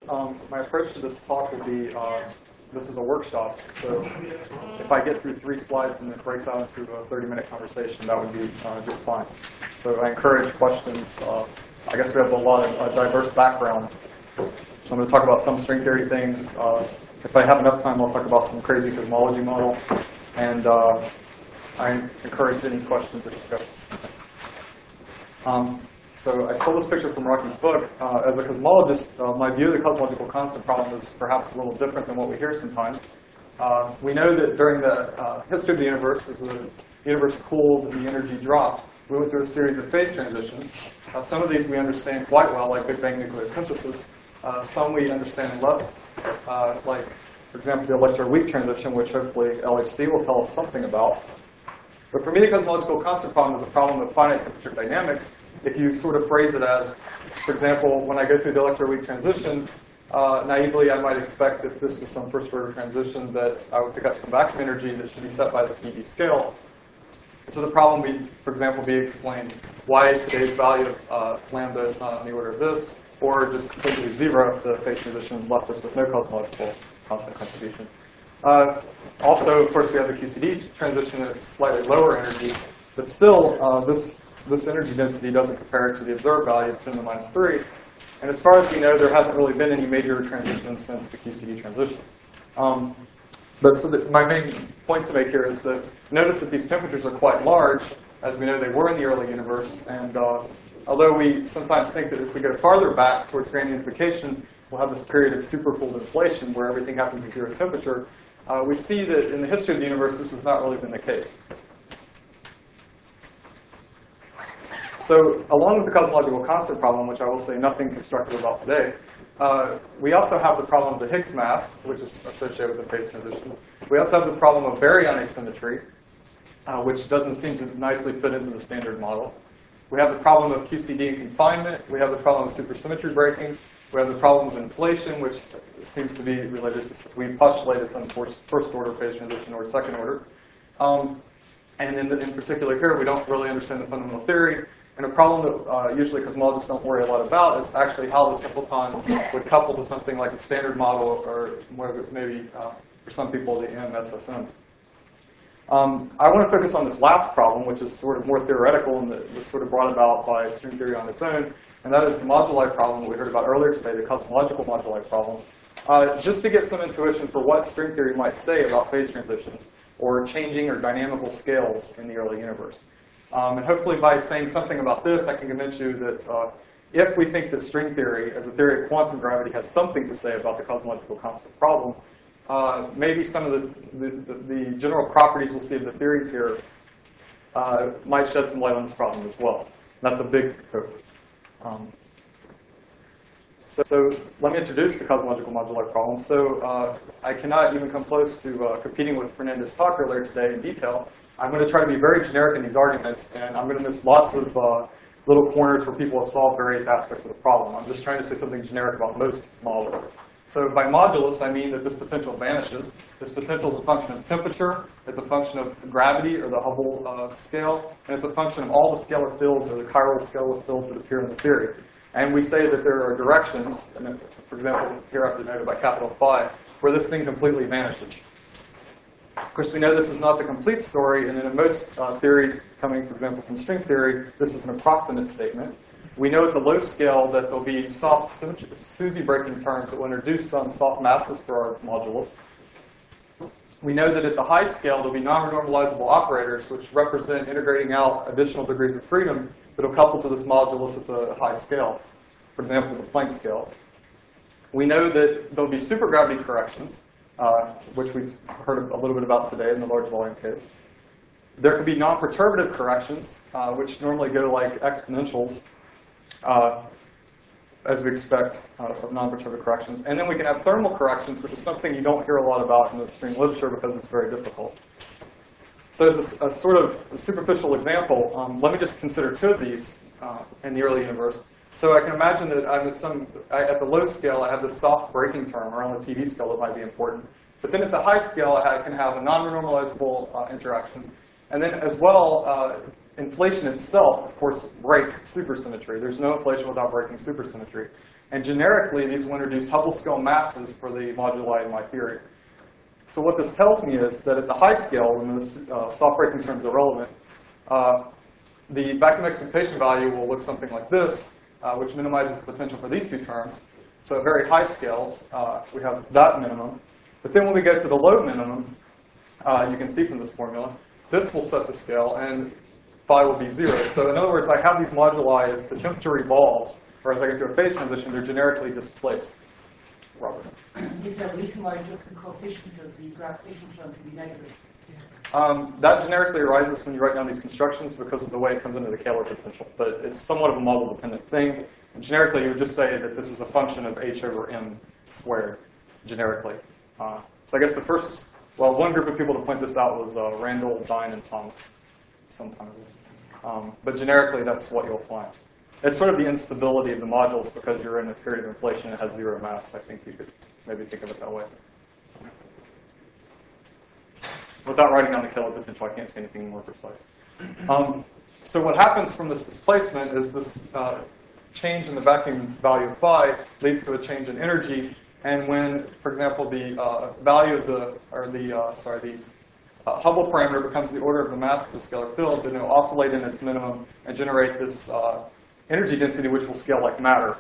my approach to this talk will be, this is a workshop, so if I get through 3 slides and it breaks out into a 30-minute conversation, that would be just fine. So I encourage questions. I guess we have a lot of diverse background. So I'm going to talk about some string theory things. If I have enough time, I'll talk about some crazy cosmology model. And I encourage any questions or discussions. So I stole this picture from Rocky's book. As a cosmologist, my view of the cosmological constant problem is perhaps a little different than what we hear sometimes. We know that during the history of the universe, as the universe cooled and the energy dropped, we went through a series of phase transitions. Some of these we understand quite well, like Big Bang nucleosynthesis. Some we understand less, like, for example, the electron-weak transition, which hopefully LHC will tell us something about. But for me, the cosmological constant problem is a problem of finite temperature dynamics. If you sort of phrase it as, for example, when I go through the electron-weak transition, naively I might expect if this was some first-order transition that I would pick up some vacuum energy that should be set by the TeV scale. So the problem would, for example, be explained why today's value of lambda is not on the order of this, or just completely 0 if the phase transition left us with no cosmological constant contribution. Also, of course, we have the QCD transition at slightly lower energy, but still, this energy density doesn't compare to the observed value of 10 to the minus 3. And as far as we know, there hasn't really been any major transitions since the QCD transition. But so my main point to make here is that notice that these temperatures are quite large. As we know, they were in the early universe. And although we sometimes think that if we go farther back towards grand unification, we'll have this period of supercooled inflation where everything happens at 0 temperature, we see that in the history of the universe, this has not really been the case. So along with the cosmological constant problem, which I will say nothing constructive about today, we also have the problem of the Higgs mass, which is associated with the phase transition. We also have the problem of baryon asymmetry, which doesn't seem to nicely fit into the standard model. We have the problem of QCD and confinement. We have the problem of supersymmetry breaking. We have the problem of inflation, which seems to be related to, we postulated some first-order phase transition or second order. And in particular here, we don't really understand the fundamental theory. And a problem that usually cosmologists don't worry a lot about is actually how the symplecon would couple to something like a standard model, or maybe for some people, the MSSM. I want to focus on this last problem, which is sort of more theoretical and that was sort of brought about by string theory on its own, and that is the moduli problem that we heard about earlier today, the cosmological moduli problem. Just to get some intuition for what string theory might say about phase transitions or changing or dynamical scales in the early universe. And hopefully by saying something about this, I can convince you that if we think that string theory, as a theory of quantum gravity, has something to say about the cosmological constant problem, maybe some of the general properties we'll see of the theories here might shed some light on this problem as well. That's a big hope. So let me introduce the cosmological moduli problem. So I cannot even come close to competing with Fernando's talk earlier today in detail. I'm going to try to be very generic in these arguments, and I'm going to miss lots of little corners where people have solved various aspects of the problem. I'm just trying to say something generic about most models. So by modulus, I mean that this potential vanishes. This potential is a function of temperature, it's a function of gravity, or the Hubble scale, and it's a function of all the scalar fields, or the chiral scalar fields that appear in the theory. And we say that there are directions, and for example, here I've denoted by capital phi, where this thing completely vanishes. Of course, we know this is not the complete story, and in most theories coming, for example, from string theory, this is an approximate statement. We know at the low scale that there'll be soft SUSY breaking terms that will introduce some soft masses for our modulus. We know that at the high scale, there'll be non-renormalizable operators, which represent integrating out additional degrees of freedom that will couple to this modulus at the high scale, for example, the Planck scale. We know that there'll be supergravity corrections, which we've heard a little bit about today in the large volume case. There could be non-perturbative corrections, which normally go like exponentials, as we expect of non-perturbative corrections. And then we can have thermal corrections, which is something you don't hear a lot about in the string literature because it's very difficult. So as a sort of superficial example, let me just consider 2 of these in the early universe. So I can imagine that I'm at the low scale, I have this soft breaking term around the TeV scale that might be important. But then at the high scale, I can have a non-renormalizable interaction. And then as well, inflation itself, of course, breaks supersymmetry. There's no inflation without breaking supersymmetry. And generically, these will introduce Hubble scale masses for the moduli in my theory. So what this tells me is that at the high scale, when the soft breaking terms are relevant, the vacuum expectation value will look something like this, which minimizes the potential for these two terms. So at very high scales, we have that minimum. But then when we get to the low minimum, you can see from this formula, this will set the scale, and phi will be 0. So in other words, I have these moduli as the temperature evolves, or as I get to a phase transition, they're generically displaced. Robert. Is there a reason why you took the coefficient of the gravitational term to be negative? That generically arises when you write down these constructions because of the way it comes into the Kähler potential. But it's somewhat of a model-dependent thing. And generically, you would just say that this is a function of h over m squared, generically. So I guess the first, well, one group of people to point this out was Randall, Dine, and Thomas sometime ago. But generically, that's what you'll find. It's sort of the instability of the modules because you're in a period of inflation and it has 0 mass. I think you could maybe think of it that way. Without writing down the Kähler potential, I can't say anything more precise. So what happens from this displacement is this change in the vacuum value of phi leads to a change in energy. And when, for example, the value of the Hubble parameter becomes the order of the mass of the scalar field, then it will oscillate in its minimum and generate this energy density, which will scale like matter.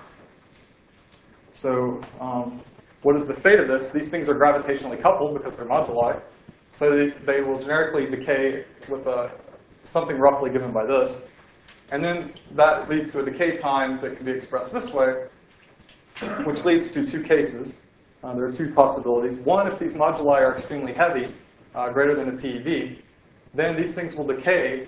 So what is the fate of this? These things are gravitationally coupled because they're moduli. So they will generically decay with something roughly given by this. And then that leads to a decay time that can be expressed this way, which leads to two cases. There are two possibilities. One, if these moduli are extremely heavy, greater than a TeV, then these things will decay,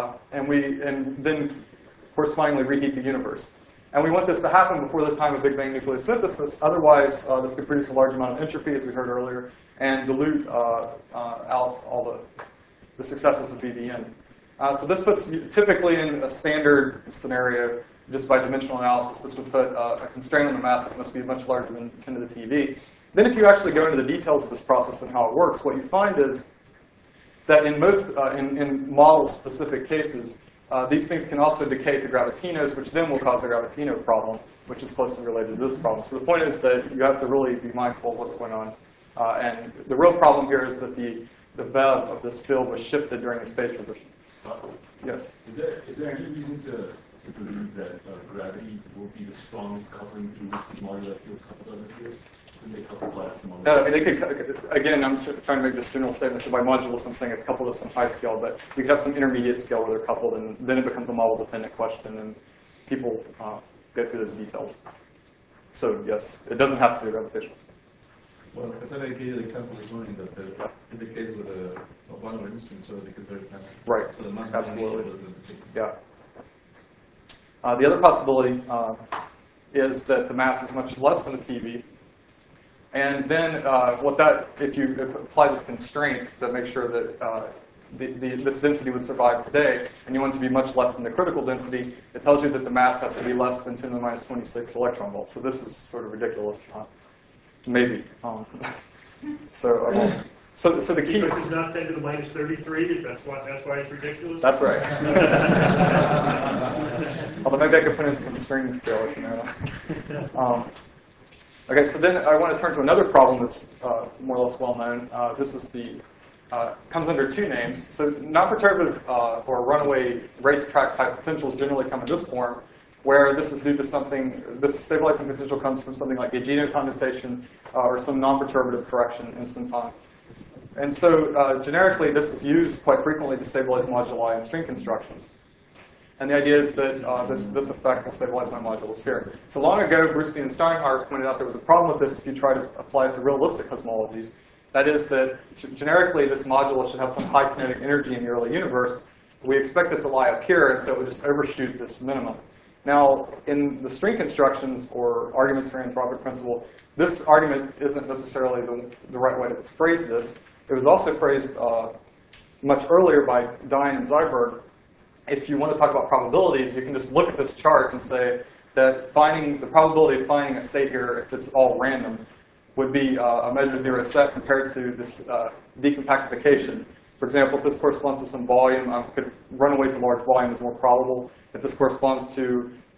and then correspondingly reheat the universe. And we want this to happen before the time of Big Bang nucleosynthesis. Otherwise, this could produce a large amount of entropy, as we heard earlier, and dilute out all the successes of BBN. So this puts you typically in a standard scenario, just by dimensional analysis, this would put a constraint on the mass that must be much larger than 10 to the TeV. Then if you actually go into the details of this process and how it works, what you find is that in most in model-specific cases, these things can also decay to gravitinos, which then will cause a gravitino problem, which is closely related to this problem. So the point is that you have to really be mindful of what's going on. And the real problem here is that the VEV of this field was shifted during its phase transition. Yes? Is there any reason to believe that gravity will be the strongest coupling through which the modular fields coupled other fields? They couple glass and I mean, they could, again, I'm trying to make this general statement. So by modulus, I'm saying it's coupled at some high scale, but you could have some intermediate scale where they're coupled, and then it becomes a model-dependent question, and people go through those details. So yes, it doesn't have to be gravitational. Well, as an ideal example is showing that in the case with a one-over instrument, so because there's mass. Right. So the mass Absolutely. Yeah. The other possibility is that the mass is much less than a TeV. And then if you apply this constraint to make sure that this density would survive today, and you want it to be much less than the critical density, it tells you that the mass has to be less than 10 to the minus 26 electron volts. So this is sort of ridiculous. Maybe. So the key. Because it's not 10 to the minus 33. That's why it's ridiculous. That's right. Although maybe I could put in some string scale or something. Okay, so then I want to turn to another problem that's more or less well known. This is comes under two names. So non-perturbative or runaway racetrack type potentials generally come in this form, where this is due to something, this stabilizing potential comes from something like Eugenio condensation or some non-perturbative correction instanton. And so generically, this is used quite frequently to stabilize moduli in string constructions. And the idea is that this effect will stabilize my modulus here. So long ago, Brewstein and Steinhardt pointed out there was a problem with this if you try to apply it to realistic cosmologies. That is that generically, this modulus should have some high kinetic energy in the early universe. We expect it to lie up here, and so it would just overshoot this minimum. Now, in the string constructions or arguments for anthropic principle, this argument isn't necessarily the right way to phrase this. It was also phrased much earlier by Dine and Zyberg. If you want to talk about probabilities, you can just look at this chart and say that the probability of finding a state here, if it's all random, would be a measure zero set compared to this decompactification. For example, if this corresponds to some volume, could run away to large volume is more probable. If this corresponds to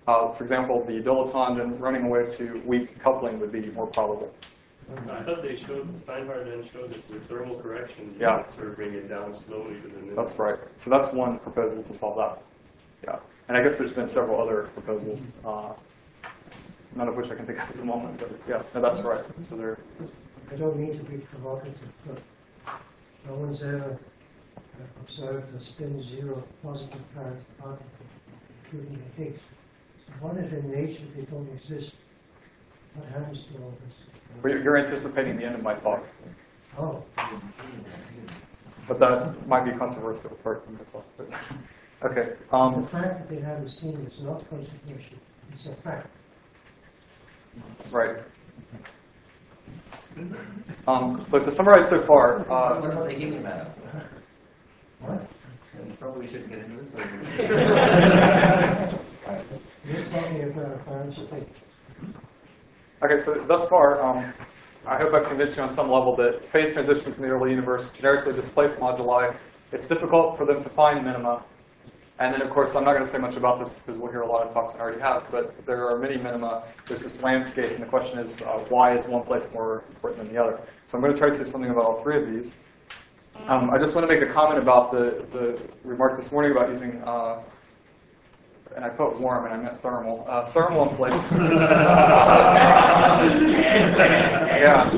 For example, the dilaton then running away to weak coupling would be more probable. I thought they showed, Steinhardt then showed that the thermal correction Yeah. sort of bring it down slowly to the middle. That's right. So that's one proposal to solve that. Yeah. And I guess there's been several other proposals, none of which I can think of at the moment. But yeah, no, that's right. So there. I don't mean to be provocative, but no one's ever observed a spin zero positive charge particle, including the Higgs. So what if in nature they don't exist? What happens to all this? Well, you're anticipating the end of my talk, Oh, but that might be controversial for my talk. But okay. the fact that they haven't seen it is not controversial. It's a fact. Right. So to summarize so far, What about the human matter? What? Probably shouldn't get into this, but You're talking about a found state. okay, so thus far, I hope I've convinced you on some level that phase transitions in the early universe generically displace moduli. It's difficult for them to find minima. And then, of course, I'm not going to say much about this because we'll hear a lot of talks I already have, but there are many minima. There's this landscape, and the question is, why is one place more important than the other? So I'm going to try to say something about all three of these. I just want to make a comment about the remark this morning about using, and I put warm and I meant thermal, thermal inflation. Yeah,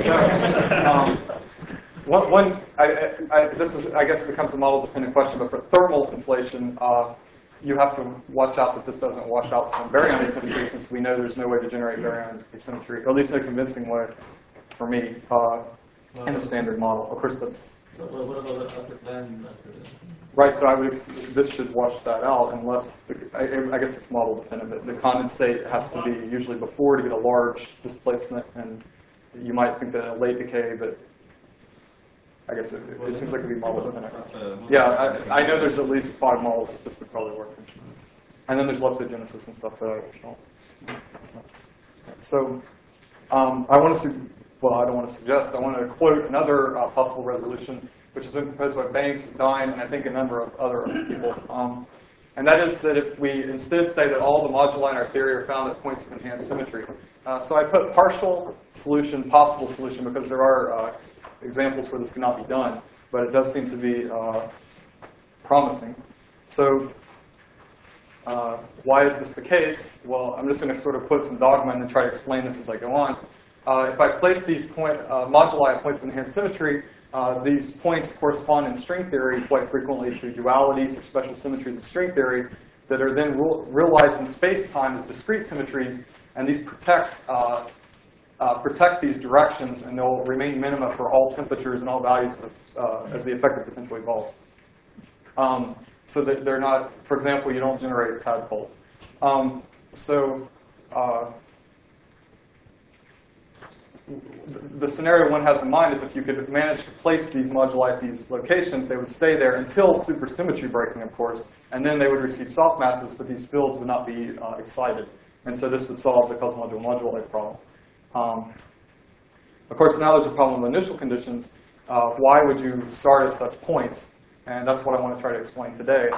so this is, I guess, becomes a model-dependent question, but for thermal inflation, you have to watch out that this doesn't wash out some baryon asymmetry, since we know there's no way to generate baryon asymmetry, or at least a convincing way for me in the standard model. Of course, that's What about the upper plan after that? right. So I would this should wash that out, unless I guess it's model dependent. But the condensate has to be usually before to get a large displacement, and you might think that a late decay, but I guess it seems like it would be model dependent. Yeah, I know there's at least 5 models that this would probably work in. And then there's leptogenesis and stuff that I will show. So I want to, well, I don't want to suggest, I want to quote another possible resolution, which has been proposed by Banks, Dine, and I think a number of other people. And that is that if we instead say that all the moduli in our theory are found at points of enhanced symmetry. So I put partial solution, possible solution, because there are examples where this cannot be done, but it does seem to be promising. So why is this the case? Well, I'm just going to sort of quote some dogma and then try to explain this as I go on. If I place these moduli at points of enhanced symmetry, these points correspond in string theory quite frequently to dualities or special symmetries of string theory that are then realized in space-time as discrete symmetries, and these protect these directions, and they'll remain minima for all temperatures and all values as the effective potential evolves. So that they're not, for example, you don't generate tadpoles. The scenario one has in mind is if you could manage to place these moduli at these locations, they would stay there until supersymmetry breaking, of course, and then they would receive soft masses, but these fields would not be excited. And so this would solve the cosmodule-moduli problem. Of course, now there's a problem with initial conditions. Why would you start at such points? And that's what I want to try to explain today.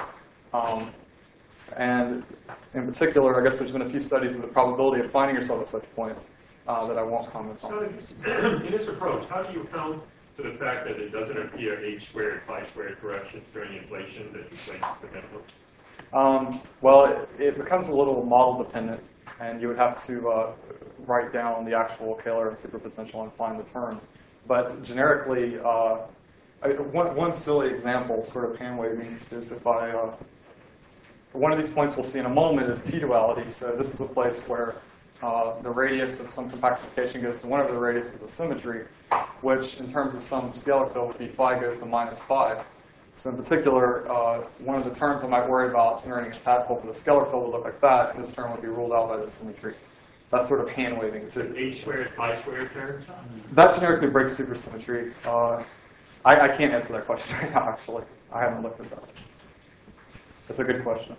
And in particular, I guess there's been a few studies of the probability of finding yourself at such points that I won't comment on. So in this approach, how do you account for the fact that it doesn't appear H squared, phi squared corrections during inflation that you place the network? Well, it becomes a little model dependent, and you would have to write down the actual Kähler and superpotential and find the terms. But generically, one silly example, sort of hand waving, is if one of these points we'll see in a moment is T-duality. So this is a place where the radius of some compactification goes to one over the radius of the symmetry, which in terms of some scalar field would be phi goes to -5. So in particular, one of the terms I might worry about generating a tadpole for the scalar field would look like that, and this term would be ruled out by the symmetry. That's sort of hand waving too. H squared, phi squared term? That generically breaks supersymmetry. I can't answer that question right now, actually. I haven't looked at that. That's a good question.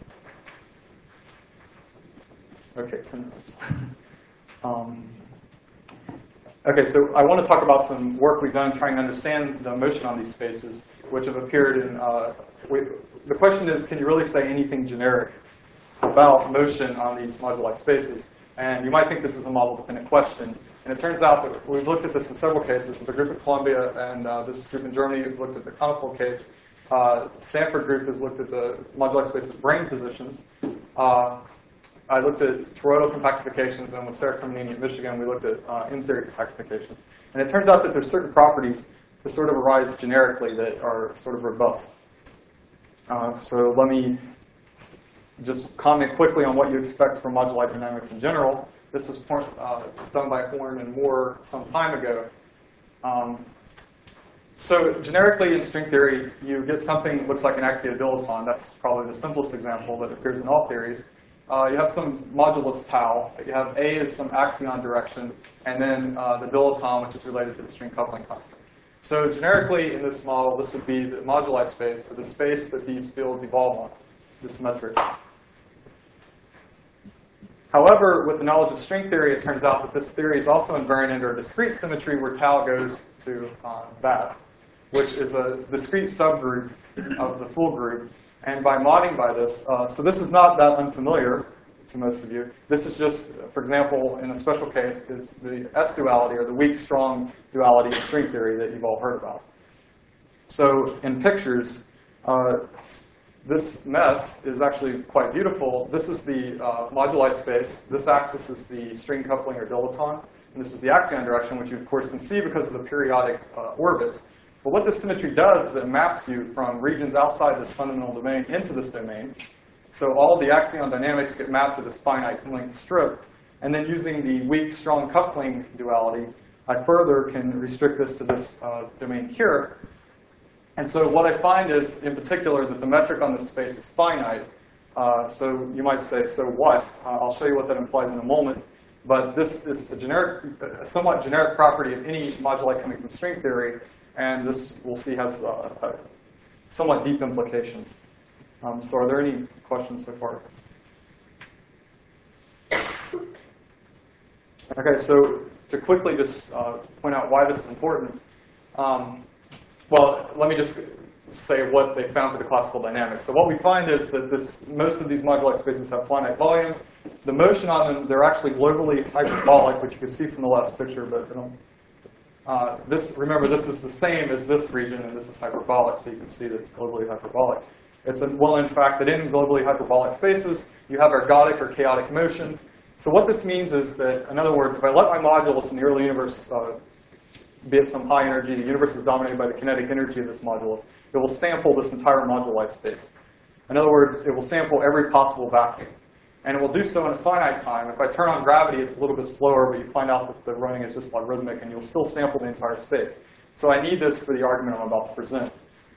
Okay, 10 minutes. Okay, so I want to talk about some work we've done trying to understand the motion on these spaces, which have appeared in. The question is, can you really say anything generic about motion on these moduli spaces. And you might think this is a model-dependent question. And it turns out that we've looked at this in several cases. The group at Columbia and this group in Germany have looked at the conical case. Stanford group has looked at the moduli space's brain positions. I looked at toroidal compactifications, and with Sarah Cremonini at Michigan, we looked at in-theory compactifications. And it turns out that there's certain properties that sort of arise generically that are sort of robust. So let me just comment quickly on what you expect from moduli dynamics in general. This was done by Horn and Moore some time ago. So generically in string theory, you get something that looks like an axiodilaton. That's probably the simplest example that appears in all theories. You have some modulus tau. You have A as some axion direction, and then the dilaton, which is related to the string coupling constant. So generically in this model, this would be the moduli space, or the space that these fields evolve on, this metric. However, with the knowledge of string theory, it turns out that this theory is also invariant under a discrete symmetry where tau goes to that, which is a discrete subgroup of the full group. And by modding by this, so this is not that unfamiliar to most of you. This is just, for example, in a special case, is the S-duality, or the weak-strong duality of string theory that you've all heard about. So in pictures, this mess is actually quite beautiful. This is the moduli space. This axis is the string coupling, or dilaton. And this is the axion direction, which you, of course, can see because of the periodic orbits. But what this symmetry does is it maps you from regions outside this fundamental domain into this domain. So all the axion dynamics get mapped to this finite length strip. And then using the weak-strong coupling duality, I further can restrict this to this domain here. And so what I find is, in particular, that the metric on this space is finite. So you might say, so what? I'll show you what that implies in a moment. But this is a somewhat generic property of any moduli coming from string theory. And this, we'll see, has somewhat deep implications. So are there any questions so far? OK, so to quickly just point out why this is important, well, let me just say what they found for the classical dynamics. So what we find is that most of these moduli spaces have finite volume. The motion on them, they're actually globally hyperbolic, which you can see from the last picture. But remember, this is the same as this region, and this is hyperbolic, so you can see that it's globally hyperbolic. It's a well-known fact that in globally hyperbolic spaces, you have ergodic or chaotic motion. So what this means is that, in other words, if I let my modulus in the early universe be at some high energy, the universe is dominated by the kinetic energy of this modulus, it will sample this entire moduli space. In other words, it will sample every possible vacuum. And it will do so in a finite time. If I turn on gravity, it's a little bit slower, but you find out that the running is just logarithmic, and you'll still sample the entire space. So I need this for the argument I'm about to present.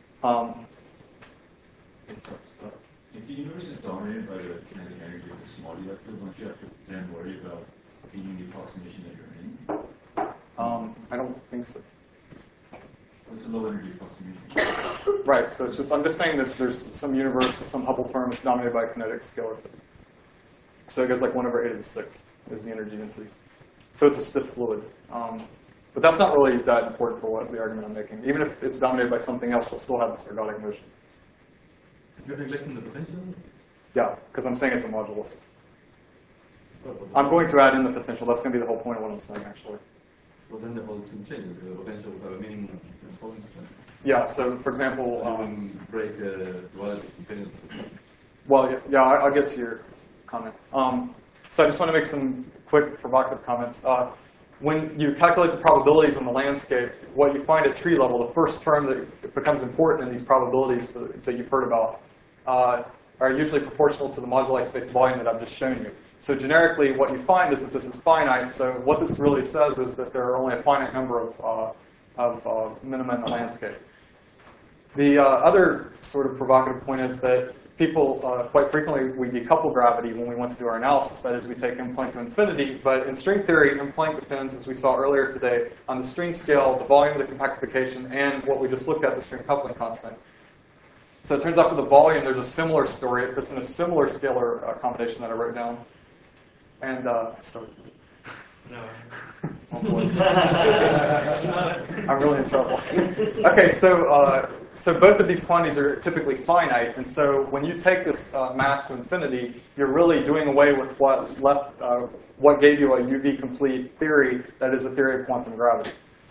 If the universe is dominated by the kinetic energy of the small field, don't you have to then worry about feeding the approximation that you're in? I don't think so. It's a low energy approximation. Right, so it's just, I'm just saying that there's some universe with some Hubble term that's dominated by a kinetic scalar field. So it goes like 1/8⁶ is the energy density. So it's a stiff fluid. But that's not really that important for what the argument I'm making. Even if it's dominated by something else, you'll still have this ergodic motion. You're neglecting the potential? Yeah, because I'm saying it's a modulus. I'm going to add in the potential. That's going to be the whole point of what I'm saying, actually. Well, then the whole thing changes. The potential will have a minimum components. Yeah, so for example, break the duality depending on the potential. Well, yeah, I'll get to your comment. So I just want to make some quick provocative comments. When you calculate the probabilities in the landscape, what you find at tree level, the first term that becomes important in these probabilities that you've heard about are usually proportional to the moduli space volume that I've just shown you. So generically, what you find is that this is finite. So what this really says is that there are only a finite number of minima in the landscape. The other sort of provocative point is that people, quite frequently, we decouple gravity when we want to do our analysis. That is, we take M Planck to infinity. But in string theory, M Planck depends, as we saw earlier today, on the string scale, the volume of the compactification, and what we just looked at, the string coupling constant. So it turns out for the volume, there's a similar story. It's in a similar scalar combination that I wrote down. And start. No. Oh boy. I'm really in trouble. Okay, so so both of these quantities are typically finite, and so when you take this mass to infinity, you're really doing away with what gave you a UV complete theory, that is a theory of quantum gravity.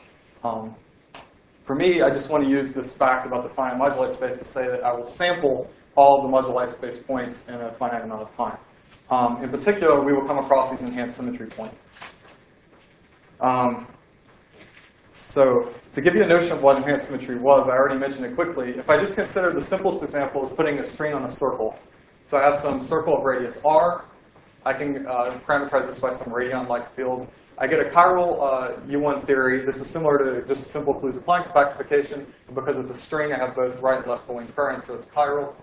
For me, I just want to use this fact about the finite moduli space to say that I will sample all the moduli space points in a finite amount of time. In particular, we will come across these enhanced symmetry points. So to give you a notion of what enhanced symmetry was, I already mentioned it quickly. If I just consider the simplest example is putting a string on a circle. So I have some circle of radius r. I can parameterize this by some radion-like field. I get a chiral U1 theory. This is similar to just simple Kaluza-Planck compactification. Because it's a string, I have both right and left going currents, so it's chiral.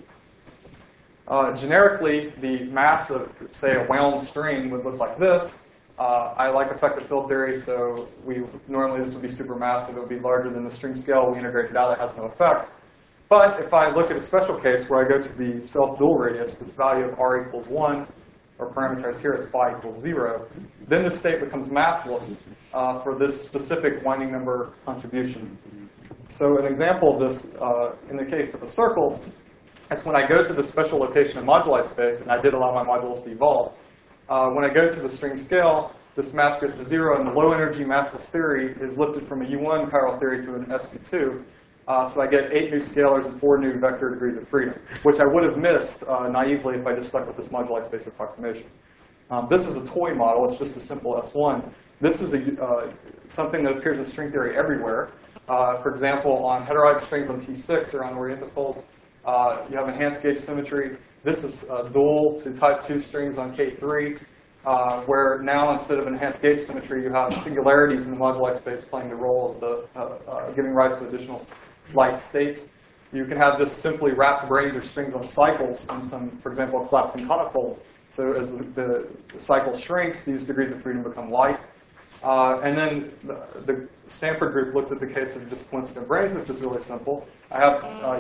Generically, the mass of, say, a wound string would look like this. I like effective field theory, so normally this would be supermassive. It would be larger than the string scale. We integrate it out. It has no effect. But if I look at a special case where I go to the self-dual radius, this value of r equals 1, or parameterized here as phi equals 0, then this state becomes massless for this specific winding number contribution. So an example of this, in the case of a circle, is when I go to the special location in moduli space, and I did allow my modules to evolve. When I go to the string scale, this mass goes to 0, and the low energy massless theory is lifted from a U1 chiral theory to an SU2. So I get 8 new scalars and 4 new vector degrees of freedom, which I would have missed naively if I just stuck with this moduli space approximation. This is a toy model. It's just a simple S1. This is something that appears in string theory everywhere. For example, on heteroid strings on T6 or on orientifolds, you have enhanced gauge symmetry. This is dual to type 2 strings on K3, where now instead of enhanced gauge symmetry, you have singularities in the moduli space playing the role of the giving rise to additional light states. You can have just simply wrapped branes or strings on cycles in some, for example, a collapsing conifold. So as the cycle shrinks, these degrees of freedom become light. And then the Stanford group looked at the case of just coincident branes, which is really simple. I have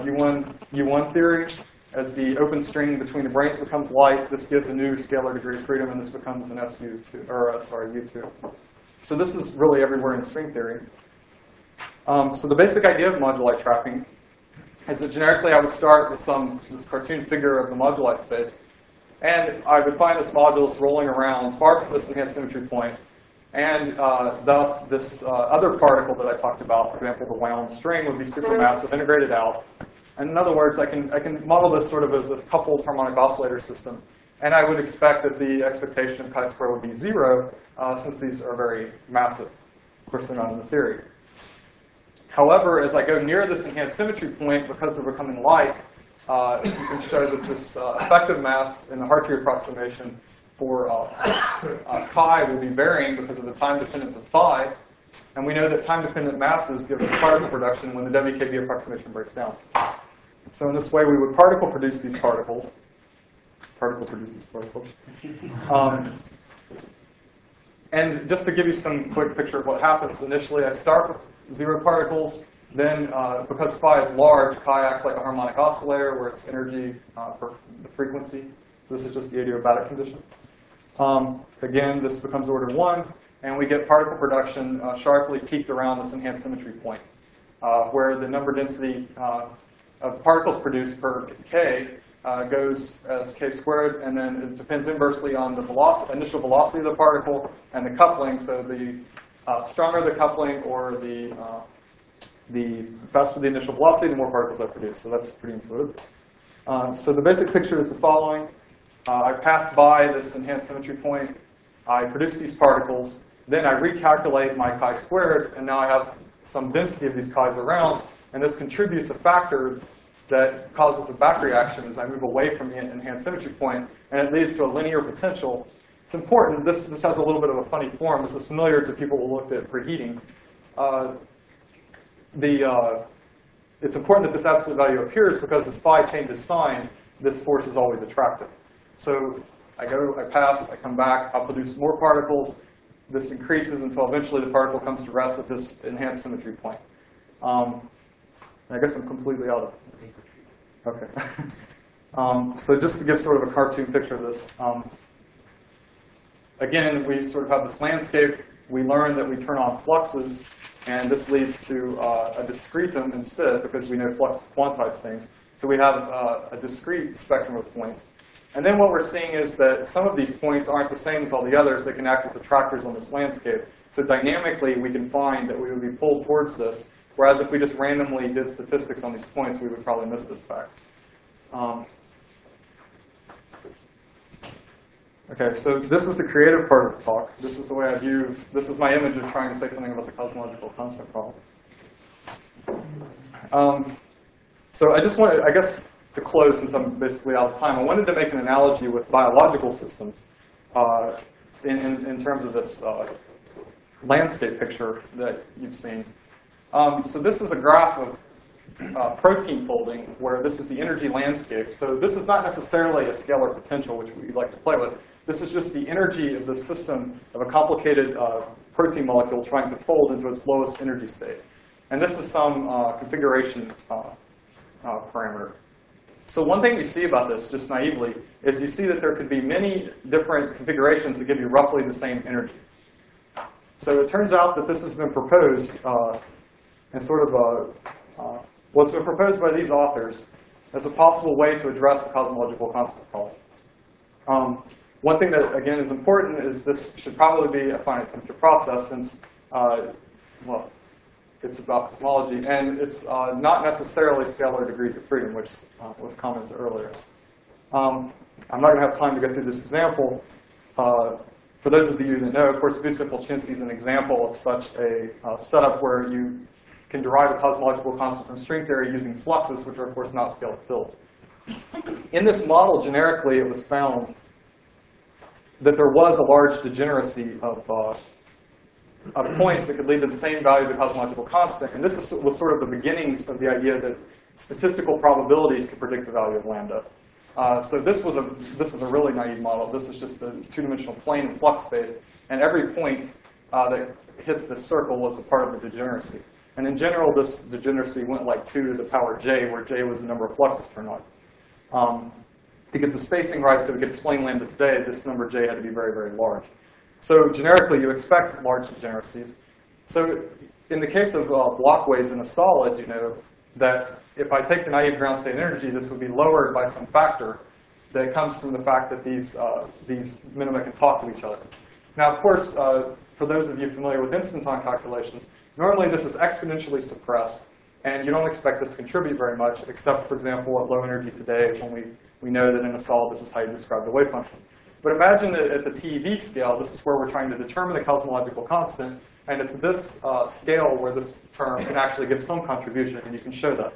U1 theory. As the open string between the branes becomes light, this gives a new scalar degree of freedom, and this becomes an SU2, or U2. So this is really everywhere in string theory. So the basic idea of moduli trapping is that generically I would start with this cartoon figure of the moduli space, and I would find this modulus rolling around far from this enhanced symmetry point, and thus this other particle that I talked about, for example, the wound string, would be supermassive, integrated out. And in other words, I can model this sort of as a coupled harmonic oscillator system. And I would expect that the expectation of chi-square would be 0, since these are very massive. Of course, they're not in the theory. However, as I go near this enhanced symmetry point, because they're becoming light, you can show that this effective mass in the Hartree approximation for chi will be varying because of the time dependence of phi. And we know that time-dependent masses give us particle production when the WKB approximation breaks down. So in this way, we would particle produce these particles. Particle produces particles. And just to give you some quick picture of what happens, initially I start with 0 particles. Then, because phi is large, chi acts like a harmonic oscillator where its energy for the frequency. So this is just the adiabatic condition. Again, this becomes order 1. And we get particle production sharply peaked around this enhanced symmetry point, where the number density of particles produced per k goes as k squared, and then it depends inversely on the initial velocity of the particle and the coupling. So the stronger the coupling, or the faster the initial velocity, the more particles I produce. So that's pretty intuitive. So the basic picture is the following. I pass by this enhanced symmetry point. I produce these particles. Then I recalculate my chi squared, and now I have some density of these chi's around, and this contributes a factor that causes a back reaction as I move away from the enhanced symmetry point, and it leads to a linear potential. It's important. This has a little bit of a funny form. This is familiar to people who looked at preheating. It's important that this absolute value appears because as phi changes sign, this force is always attractive. So I pass, I come back, I'll produce more particles. This increases until eventually the particle comes to rest at this enhanced symmetry point. I guess I'm completely out of it. Okay. So just to give sort of a cartoon picture of this, again, we sort of have this landscape. We learn that we turn on fluxes And this leads to a discretum instead, because we know fluxes quantize things. So we have a discrete spectrum of points. And then what we're seeing is that some of these points aren't the same as all the others. They can act as attractors on this landscape. So dynamically, we can find that we would be pulled towards this, whereas if we just randomly did statistics on these points, we would probably miss this fact. Okay, so this is the creative part of the talk. This is the way I view, this is my image of trying to say something about the cosmological constant problem. So I just wanted, I guess, to close, since I'm basically out of time, I wanted to make an analogy with biological systems in terms of this landscape picture that you've seen. So this is a graph of protein folding, where this is the energy landscape. So this is not necessarily a scalar potential, which we like to play with. This is just the energy of the system of a complicated protein molecule trying to fold into its lowest energy state. And this is some configuration parameter. So one thing we see about this, just naively, is you see that there could be many different configurations that give you roughly the same energy. So it turns out that this has been proposed in sort of a, well, it's been proposed by these authors as a possible way to address the cosmological constant problem. One thing that, again, is important is this should probably be a finite temperature process, since, well, it's about cosmology, and it's not necessarily scalar degrees of freedom, which was commented earlier. I'm not going to have time to go through this example. For those of you that know, of course, Boussier-Polchinski is an example of such a setup where you can derive a cosmological constant from string theory using fluxes, which are, of course, not scaled fields. In this model, generically, it was found that there was a large degeneracy of points that could lead to the same value of the cosmological constant. And this was sort of the beginnings of the idea that statistical probabilities could predict the value of lambda. So this is a really naive model. This is just a two-dimensional plane in flux space. And every point that hits this circle was a part of the degeneracy. And in general, this degeneracy went like 2 to the power j, where j was the number of fluxes turned on. To get the spacing right so we could explain lambda today, this number j had to be very, very large. So generically, you expect large degeneracies. So in the case of block waves in a solid, you know that if I take the naive ground state energy, this would be lowered by some factor that comes from the fact that these minima can talk to each other. Now, of course, for those of you familiar with instanton calculations, normally this is exponentially suppressed, and you don't expect this to contribute very much, except, for example, at low energy today, when we know that in a solid, this is how you describe the wave function. But imagine that at the TeV scale, this is where we're trying to determine the cosmological constant, and it's this scale where this term can actually give some contribution, and you can show that.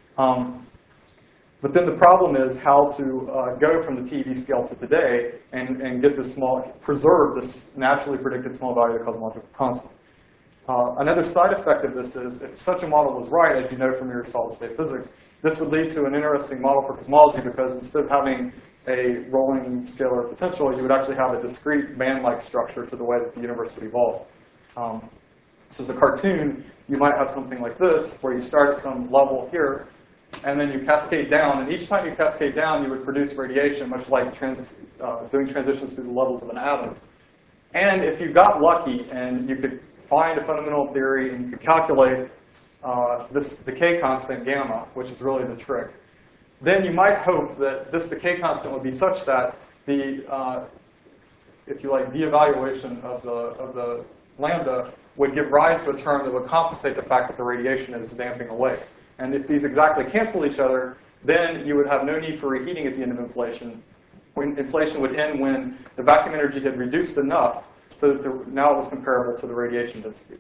But then the problem is how to go from the TeV scale to today and get this preserve this naturally predicted small value of the cosmological constant. Another side effect of this is, if such a model was right, as you know from your solid state physics, this would lead to an interesting model for cosmology, because instead of having a rolling scalar potential, you would actually have a discrete band-like structure to the way that the universe would evolve. So as a cartoon, you might have something like this, where you start at some level here, and then you cascade down. And each time you cascade down, you would produce radiation, much like doing transitions through the levels of an atom. And if you got lucky and you could find a fundamental theory and you could calculate this decay constant gamma, which is really the trick, then you might hope that this decay constant would be such that the, if you like, de-evaluation of the lambda would give rise to a term that would compensate the fact that the radiation is damping away. And if these exactly cancel each other, then you would have no need for reheating at the end of inflation. When inflation would end when the vacuum energy had reduced enough so that now it was comparable to the radiation density.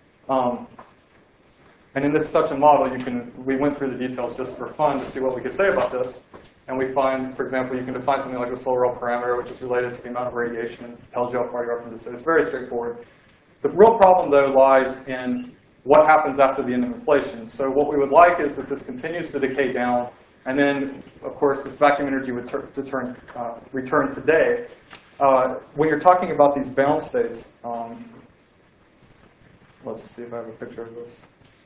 And in such a model, we went through the details just for fun to see what we could say about this. And we find, for example, you can define something like the Solrel parameter, which is related to the amount of radiation tells you how far you are from this. So it's very straightforward. The real problem, though, lies in what happens after the end of inflation. So what we would like is that this continues to decay down, and then, of course, this vacuum energy would return today. When you're talking about these bound states, let's see if I have a picture of this.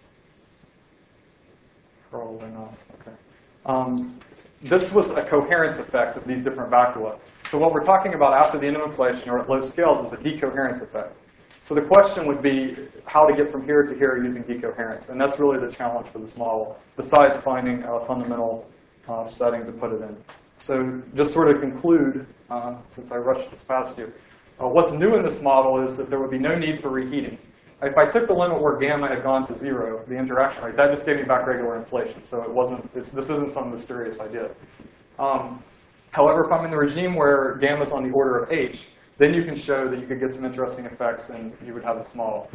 Probably not. Okay. This was a coherence effect of these different vacua. So what we're talking about after the end of inflation or at low scales is a decoherence effect. So the question would be how to get from here to here using decoherence. And that's really the challenge for this model, besides finding a fundamental setting to put it in. So just sort of conclude, since I rushed this past you, what's new in this model is that there would be no need for reheating. If I took the limit where gamma had gone to 0, the interaction rate, that just gave me back regular inflation. So it wasn't, this isn't some mysterious idea. However, if I'm in the regime where gamma is on the order of h, then you can show that you could get some interesting effects and you would have this model.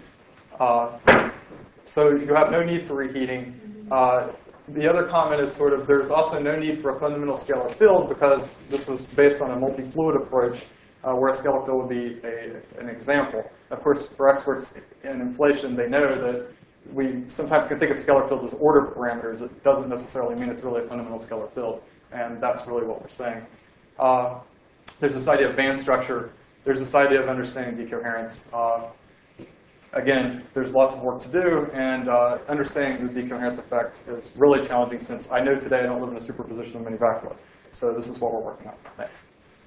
So you have no need for reheating. The other comment is sort of there's also no need for a fundamental scalar field because this was based on a multi-fluid approach where a scalar field would be an example. Of course, for experts in inflation, they know that we sometimes can think of scalar fields as order parameters. It doesn't necessarily mean it's really a fundamental scalar field. And that's really what we're saying. There's this idea of band structure. There's this idea of understanding decoherence. Again, there's lots of work to do, and understanding the decoherence effect is really challenging since I know today I don't live in a superposition of many vacua. So this is what we're working on. Thanks.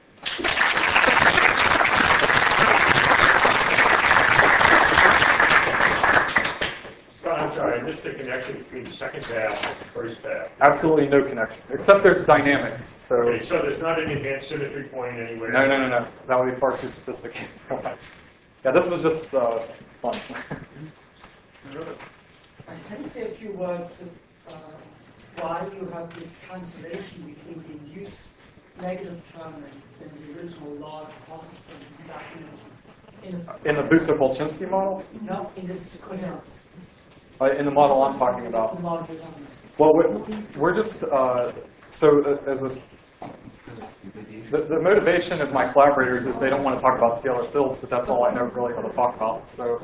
Scott, I'm sorry, I missed the connection between the second path and the first path. Absolutely no connection, except there's dynamics. So Okay, so there's not an enhanced symmetry point anywhere? no. That would be far too sophisticated. Yeah, this was just fun. Can you say a few words why you have this cancellation between the induced negative term and the original large positive In the Boussa-Polchinski model? No, in this coherence. In the model I'm talking about. The model coherence. Well, we're just, the motivation of my collaborators is they don't want to talk about scalar fields, but that's all I know really how to talk about. So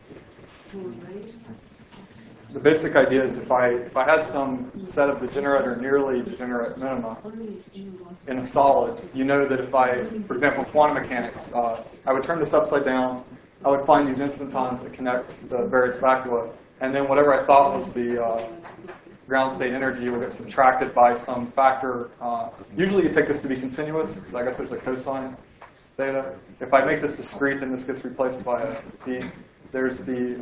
the basic idea is if I had some set of degenerate or nearly degenerate minima in a solid, you know that if I, for example, in quantum mechanics, I would turn this upside down, I would find these instantons that connect the various vacua, and then whatever I thought was the ground state energy will get subtracted by some factor. Usually you take this to be continuous, because I guess there's a cosine theta. If I make this discrete, then this gets replaced by a p. There's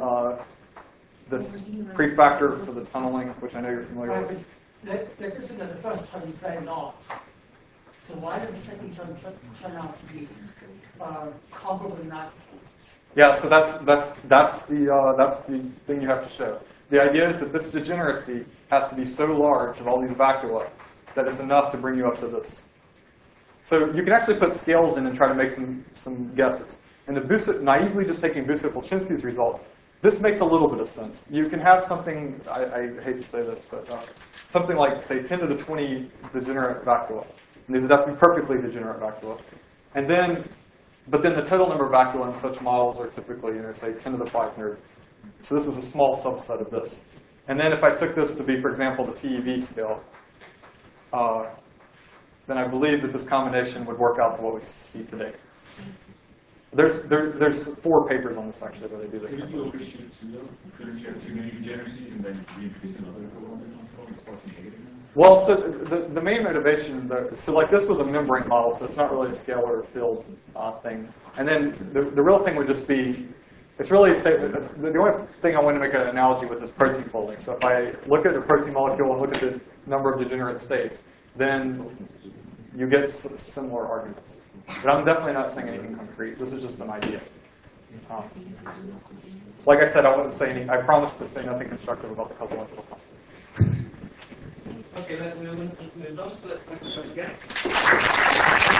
this prefactor for the tunneling, which I know you're familiar with. Let's assume that the first term is very large. So why does the second term turn out to be comparable in that? Yeah, so that's the thing you have to show. The idea is that this degeneracy has to be so large of all these vacua that it's enough to bring you up to this. So you can actually put scales in and try to make some guesses. And naively just taking Boussa-Polchinski's result, this makes a little bit of sense. You can have something, I hate to say this, but something like, say, 10 to the 20 degenerate vacua. And these would have to be perfectly degenerate vacua. And then, but then the total number of vacua in such models are typically, say, 10 to the 500. So this is a small subset of this. And then if I took this to be, for example, the TeV scale, then I believe that this combination would work out to what we see today. There's 4 papers on this actually where they do this. Couldn't you overshoot too though? Couldn't you have too many degeneracies and then reintroduce another component on top and start negative? Well, so the main motivation, so like this was a membrane model, so it's not really a scalar field thing. And then the real thing would just be, it's really the only thing I want to make an analogy with is protein folding. So if I look at a protein molecule and look at the number of degenerate states, then you get similar arguments. But I'm definitely not saying anything concrete. This is just an idea. Like I said, I wouldn't say any. I promised to say nothing constructive about the cosmological constant. Okay, we'll move on, so let's thank you again.